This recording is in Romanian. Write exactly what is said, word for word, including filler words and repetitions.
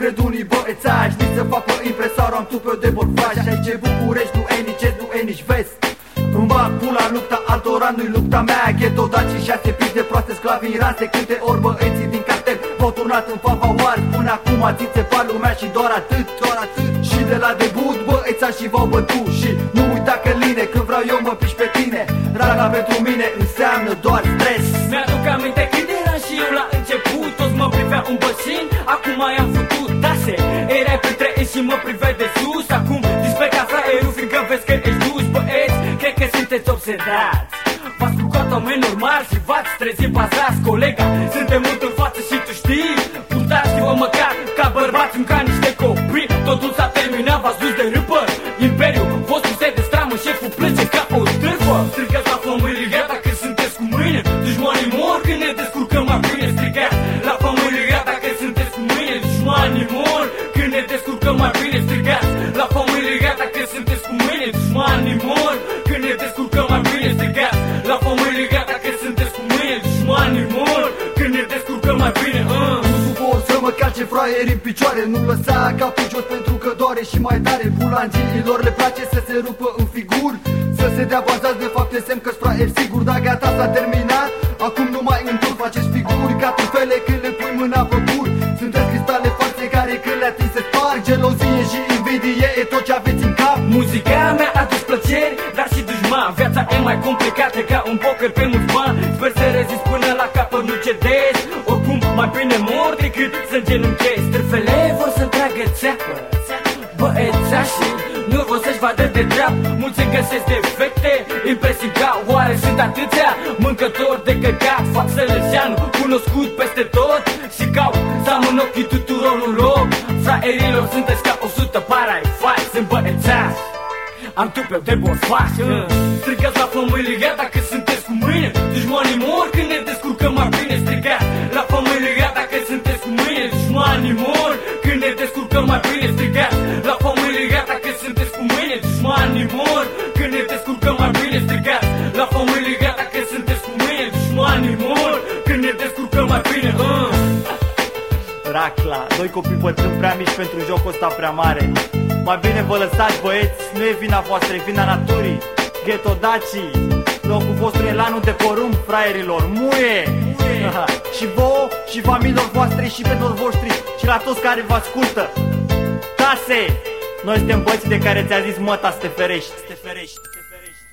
cred unii băiețași, nici să facă impresarul am tupeu de borfași. Aici e București, nu e nici est, nu e nici vest. Îmi bag pula lupta altora, nu-i lupta mea. Ghetto daci șase piși de proaste sclavi în rase. Câte ori băieții din cartel v-au turnat în fava oar. Până acum ți țepa lumea și doar atât, doar atât. Și de la debut băiețașii v-au bătut. Și nu uita că line, când vreau eu mă piși pe tine. Raga pentru mine înseamnă doar stres. Mi-aduc aminte când eram și eu la început. Toți mă priveau un bășin, acum i-am futut tase. Erai printre ei și mă priveai de sus. Acum dispeca fraierul, fiindcă vezi că ești dus. Băieți, cred că sunteți obsedați. V-ați culcat oameni normali și v-ați trezit bazați. Colega, suntem mult în față și tu știi. Purtați-vă măcar ca bărbați, nu ca niște copii. Totul s-a terminat, v-ați dus de râpă. Imperiul vostru se destramă, șeful plece ca o târfă. Strigați la familie, gata că sunteți cu mâine. Dușmanii mor când ne descurcăm mai bine. Strigați la familie, gata că sunteți cu mâine. Dușmanii mor când ne descurcăm mai bine. Strigați la familie, gata că sunteți cu mâine. Dușmanii mor când ne descurcăm mai bine. Strigați la familie, gata că sunteți cu mâine. Dușmanii mor când ne descurcăm mai bine. uh. Să mă calce fraieri în picioare, nu lăsa capul jos pentru că doare și mai tare. Bulangiilor le place să se rupă în figuri, să se dea bazați, de fapt e semn că-s fraieri sigur. Dar gata, s-a terminat, acum nu mai în tur faceți figuri ca tufele când le pui mâna pe bur. Sunteți cristale false care când le atingi se sparg. Gelozie și invidie e tot ce aveți în cap. Muzica mea a adus plăceri, dar și dușman. Viața e mai complicată ca un poker pe mulți bani. Sper să rezist până la capăt, nu cedez. Oricum mai bine mor decât să îngenunchezi. Trâfele vor să-mi tragă țeapă, băiețașii nu vor să-și vadă de dreap. Mulți îmi găsesc defecte, impresii ca oare sunt atâția mâncători de căcat. Fac sălășeanu, cunoscut peste tot și caut să am în ochii tuturor un loc. Fraierilor sunteți ca o sută parai faci, sunt băiețași, am tupeu de borfași. uh. Strigați la familie, gata că sunteți cu mâine. Dușmanii mor când ne descurcăm mai bine. Strigați la familie, gata că sunteți cu mâine. Dușmanii mor când ne descurcăm mai bine. Strigați la familie, gata că sunteți cu mâine. Dușmanii mor când ne descurcăm mai bine. Strigați la familie, gata că sunteți cu mâine. Dușmanii mor când ne descurcăm mai bine. uh. Racla, doi copii bătrâni prea mici pentru jocul ăsta prea mare. Mai bine vă lăsați, băieți, nu e vina voastră, e vina naturii. Ghetto daci, locul vostru e lanul de porumb, fraierilor, muie, muie. Și vouă, și familiilor voastre, și pentru voștri, și la toți care vă ascultă. Tase, noi suntem băieții de care ți-a zis măta să te ferești, să te ferești.